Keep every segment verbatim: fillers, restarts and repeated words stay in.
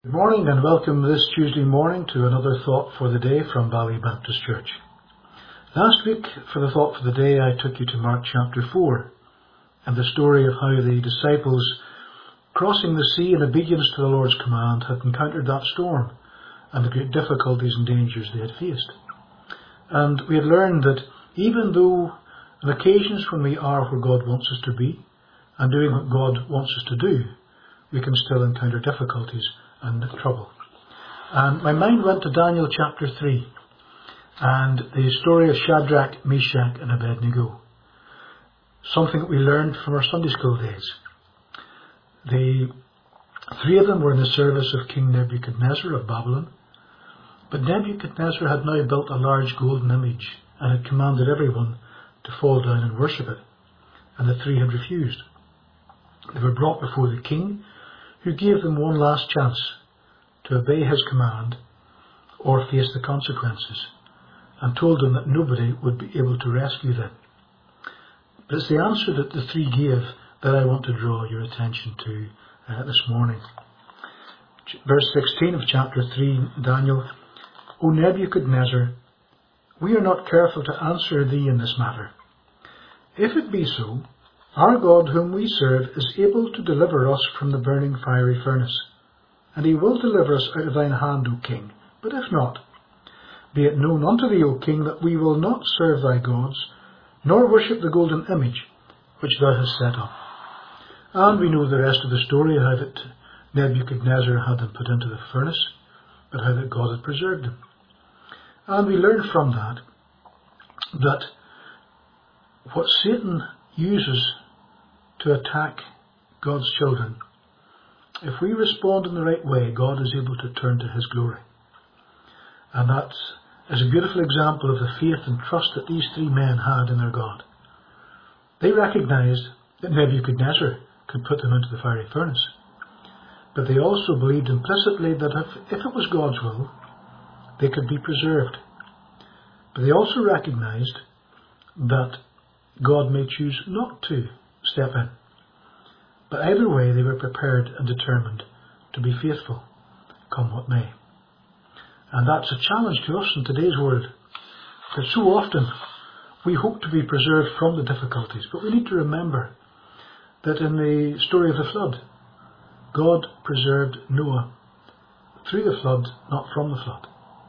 Good morning and welcome this Tuesday morning to another Thought for the Day from Valley Baptist Church. Last week, for the Thought for the Day, I took you to Mark chapter four and the story of how the disciples, crossing the sea in obedience to the Lord's command, had encountered that storm and the great difficulties and dangers they had faced. And we had learned that even though on occasions when we are where God wants us to be and doing what God wants us to do, we can still encounter difficulties and trouble. And my mind went to Daniel chapter three and the story of Shadrach, Meshach and Abednego. Something that we learned from our Sunday school days. The three of them were in the service of King Nebuchadnezzar of Babylon, but Nebuchadnezzar had now built a large golden image and had commanded everyone to fall down and worship it, and the three had refused. They were brought before the king, who gave them one last chance to obey his command or face the consequences, and told them that nobody would be able to rescue them. But it's the answer that the three gave that I want to draw your attention to uh, this morning. Verse sixteen of chapter three, Daniel, O Nebuchadnezzar, we are not careful to answer thee in this matter. If it be so, our God whom we serve is able to deliver us from the burning fiery furnace, and he will deliver us out of thine hand, O king. But if not, be it known unto thee, O king, that we will not serve thy gods, nor worship the golden image which thou hast set up. And we know the rest of the story, how that Nebuchadnezzar had them put into the furnace, but how that God had preserved them. And we learn from that that what Satan uses to attack God's children, if we respond in the right way, God is able to turn to his glory. And that is a beautiful example of the faith and trust that these three men had in their God. They recognized that Nebuchadnezzar could put them into the fiery furnace, but they also believed implicitly that if, if it was God's will, they could be preserved. But they also recognized that God may choose not to step in. But either way, they were prepared and determined to be faithful, come what may. And that's a challenge to us in today's world, that so often we hope to be preserved from the difficulties, but we need to remember that in the story of the flood, God preserved Noah through the flood, not from the flood.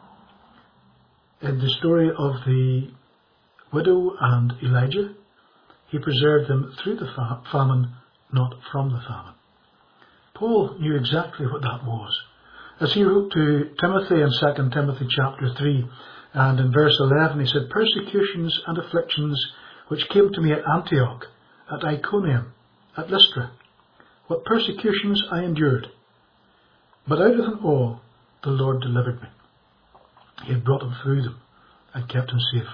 In the story of the widow and Elijah, he preserved them through the fa- famine, not from the famine. Paul knew exactly what that was. As he wrote to Timothy in Second Timothy chapter three, and in verse eleven, he said, Persecutions and afflictions which came to me at Antioch, at Iconium, at Lystra, what persecutions I endured. But out of them all, the Lord delivered me. He had brought him through them and kept him safe.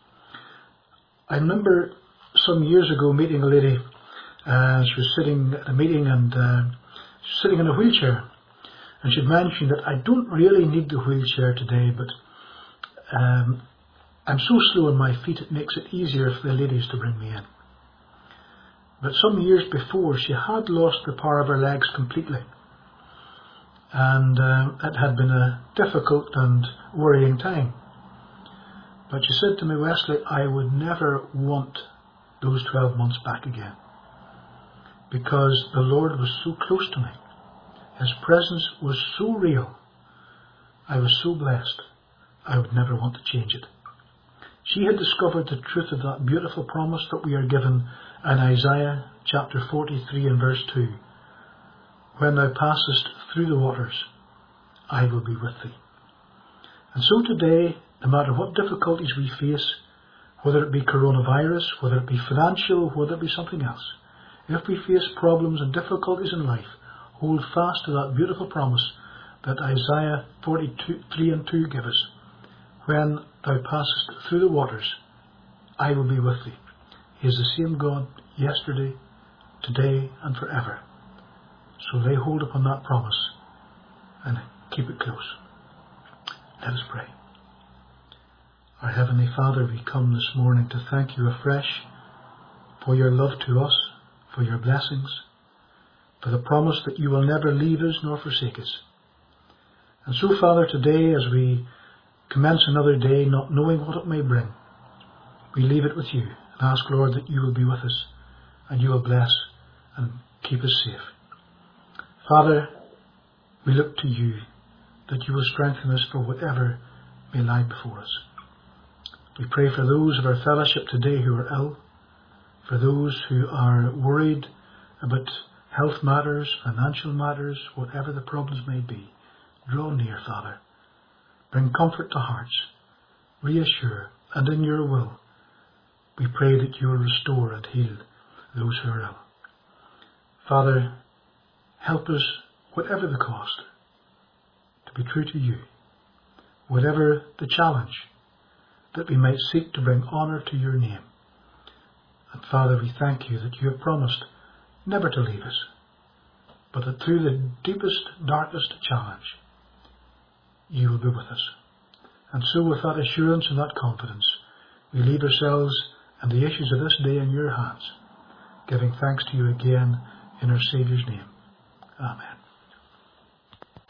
I remember some years ago meeting a lady, uh, she was sitting at a meeting and uh, she was sitting in a wheelchair, and she mentioned that I don't really need the wheelchair today, but um, I'm so slow on my feet it makes it easier for the ladies to bring me in. But some years before, she had lost the power of her legs completely, and uh, it had been a difficult and worrying time. But she said to me, Wesley, I would never want those twelve months back again, because the Lord was so close to me. His presence was so real. I was so blessed. I would never want to change it. She had discovered the truth of that beautiful promise that we are given in Isaiah chapter forty-three and verse two. When thou passest through the waters, I will be with thee. And so today, no matter what difficulties we face, whether it be coronavirus, whether it be financial, whether it be something else, if we face problems and difficulties in life, hold fast to that beautiful promise that Isaiah forty-three and two give us. When thou passest through the waters, I will be with thee. He is the same God yesterday, today and forever. So lay hold upon that promise and keep it close. Let us pray. Our Heavenly Father, we come this morning to thank you afresh for your love to us, for your blessings, for the promise that you will never leave us nor forsake us. And so, Father, today as we commence another day not knowing what it may bring, we leave it with you and ask, Lord, that you will be with us and you will bless and keep us safe. Father, we look to you, that you will strengthen us for whatever may lie before us. We pray for those of our fellowship today who are ill, for those who are worried about health matters, financial matters, whatever the problems may be. Draw near, Father. Bring comfort to hearts. Reassure, and in your will, we pray that you will restore and heal those who are ill. Father, help us, whatever the cost, to be true to you, whatever the challenge, that we might seek to bring honour to your name. And Father, we thank you that you have promised never to leave us, but that through the deepest, darkest challenge, you will be with us. And so with that assurance and that confidence, we leave ourselves and the issues of this day in your hands, giving thanks to you again in our Saviour's name. Amen.